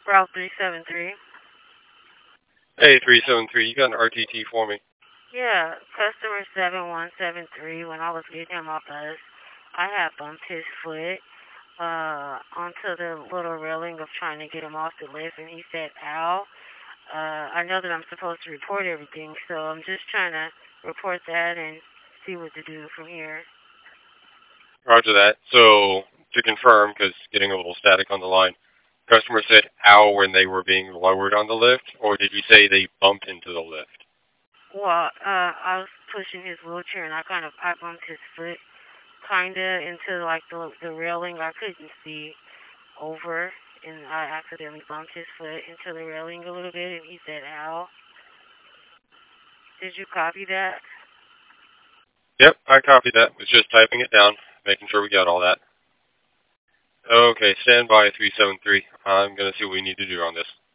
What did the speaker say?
Route 373. Hey, 373, you got an RTT for me? Yeah, customer 7173. When I was getting him off bus, I had bumped his foot onto the little railing of trying to get him off the lift, and he said, "Ow." I know that I'm supposed to report everything, so I'm just trying to report that and see what to do from here. Roger that. So, to confirm, because getting a little static on the line, customer said ow when they were being lowered on the lift, or did you say they bumped into the lift? Well, I was pushing his wheelchair, and I bumped his foot kinda into like the railing. I couldn't see over, and I accidentally bumped his foot into the railing a little bit, and he said, "Ow." Did you copy that? Yep, I copied that. Was just typing it down, making sure we got all that. Okay, stand by 373. I'm going to see what we need to do on this.